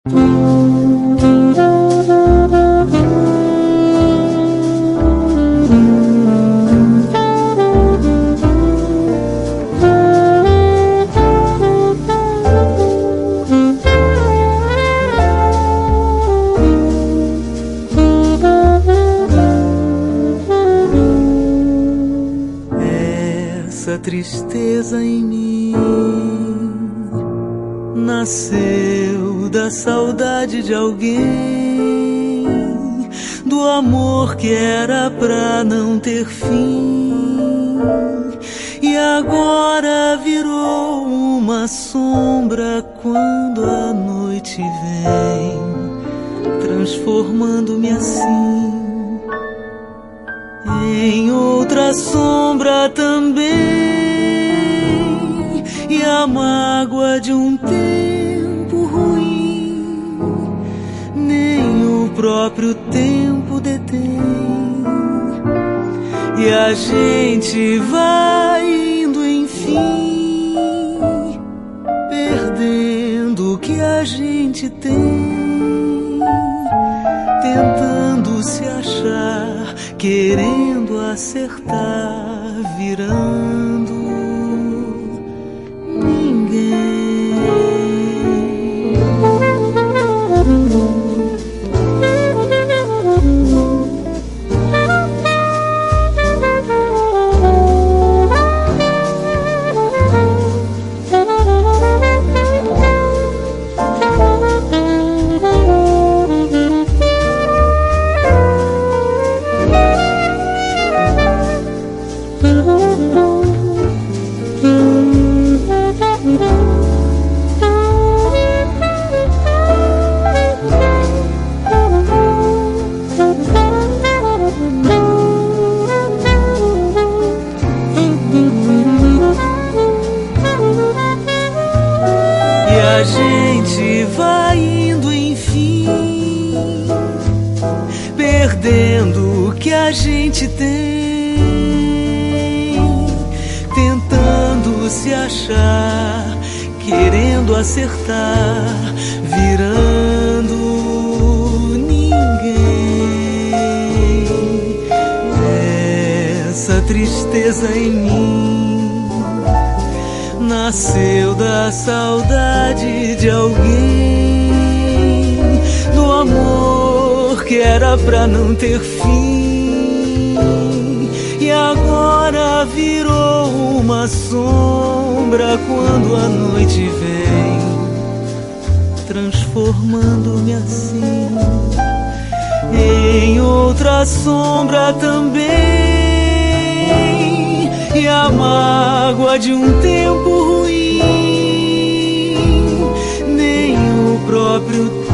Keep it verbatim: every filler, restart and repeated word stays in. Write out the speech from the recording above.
Essa tristeza em mim nasceu da saudade de alguém, do amor que era pra não ter fim, e agora virou uma sombra quando a noite vem, transformando-me assim em outra sombra também, e a mágoa de um tempo ruim nem o próprio tempo detém, e a gente vai indo enfim, perdendo o que a gente tem, tentando se achar, querendo acertar, virando ninguém. A gente vai indo enfim, perdendo o que a gente tem, tentando se achar, querendo acertar, virando ninguém. Essa tristeza em mim nasceu da saudade de alguém, do amor que era pra não ter fim, e agora virou uma sombra quando a noite vem, transformando-me assim em outra sombra também, e a mágoa de um tempo ruim nem o próprio